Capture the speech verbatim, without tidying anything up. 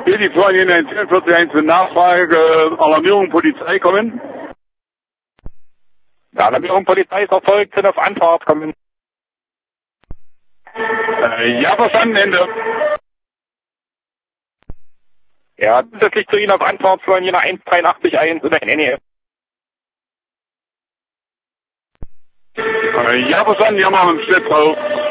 Hier die Freunde in vierundvierzig eins für Nachfrage, äh, Alarmierung Polizei kommen. Ja, Alarmierung Polizei ist erfolgt, sind auf Antwort kommen. Äh, ja, verstanden, Ende. Ja, zusätzlich zu Ihnen auf Antwort für Jena eins drei acht eins oder in Nähe. Äh, ja, verstanden, ja, machen wir einen Schritt drauf.